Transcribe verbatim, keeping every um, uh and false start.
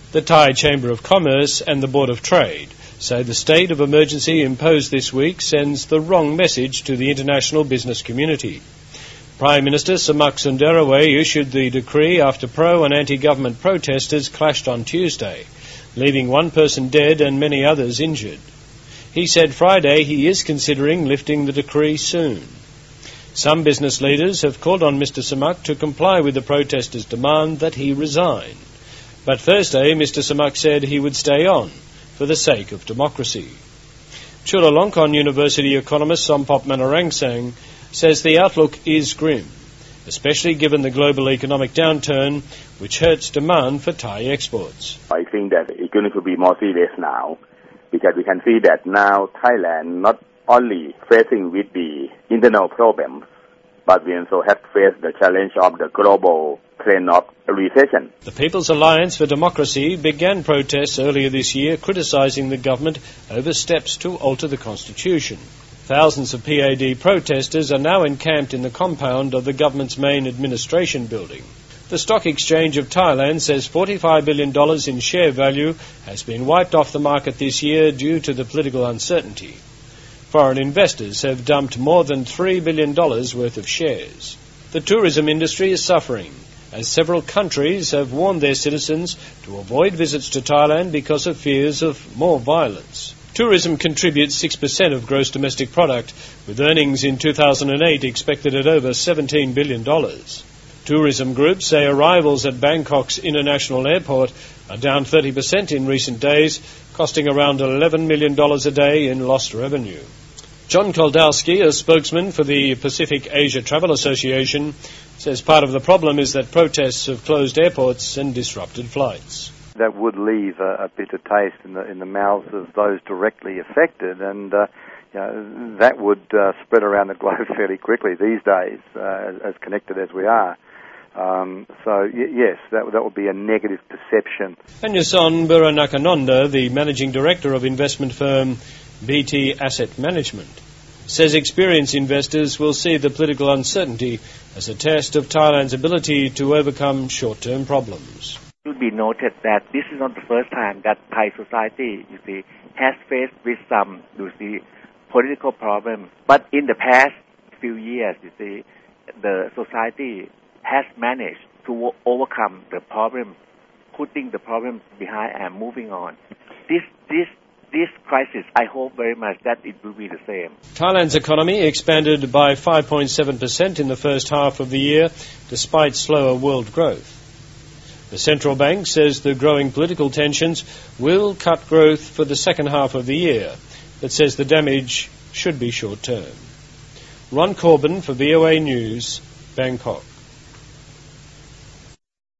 The Thai Chamber of Commerce and the Board of Trade say the state of emergency imposed this week sends the wrong message to the international business community. Prime Minister Samak Sundaraway issued the decree after pro- and anti-government protesters clashed on Tuesday, leaving one person dead and many others injured. He said Friday he is considering lifting the decree soon. Some business leaders have called on Mister Samak to comply with the protesters' demand that he resign. But Thursday, Mister Samak said he would stay on for the sake of democracy. Chulalongkorn University economist Sompop Manarangsang says the outlook is grim, especially given the global economic downturn, which hurts demand for Thai exports. I think that it's going to be more serious now, because we can see that now Thailand not only facing with the internal problems, but we also have faced the challenge of the global trend of recession. The People's Alliance for Democracy began protests earlier this year criticising the government over steps to alter the constitution. Thousands of P A D protesters are now encamped in the compound of the government's main administration building. The Stock Exchange of Thailand says forty-five billion dollars in share value has been wiped off the market this year due to the political uncertainty. Foreign investors have dumped more than three billion dollars worth of shares. The tourism industry is suffering, as several countries have warned their citizens to avoid visits to Thailand because of fears of more violence. Tourism contributes six percent of gross domestic product, with earnings in two thousand eight expected at over seventeen billion dollars. Tourism groups say arrivals at Bangkok's International Airport are down thirty percent in recent days, costing around eleven million dollars a day in lost revenue. John Koldowski, a spokesman for the Pacific Asia Travel Association, says part of the problem is that protests have closed airports and disrupted flights. That would leave a, a bitter taste in the in the mouths of those directly affected, and uh, you know, that would uh, spread around the globe fairly quickly these days, uh, as, as connected as we are. Um, so, y- yes, that, that would be a negative perception. Anyason Buranakanonda, the managing director of investment firm B T Asset Management, says experienced investors will see the political uncertainty as a test of Thailand's ability to overcome short-term problems. It should be noted that this is not the first time that Thai society, you see, has faced with some, you see, political problems. But in the past few years, you see, the society has managed to overcome the problem, putting the problem behind and moving on. This, this, this crisis, I hope very much that it will be the same. Thailand's economy expanded by five point seven percent in the first half of the year, despite slower world growth. The central bank says the growing political tensions will cut growth for the second half of the year, but says the damage should be short-term. Ron Corbin for V O A News, Bangkok.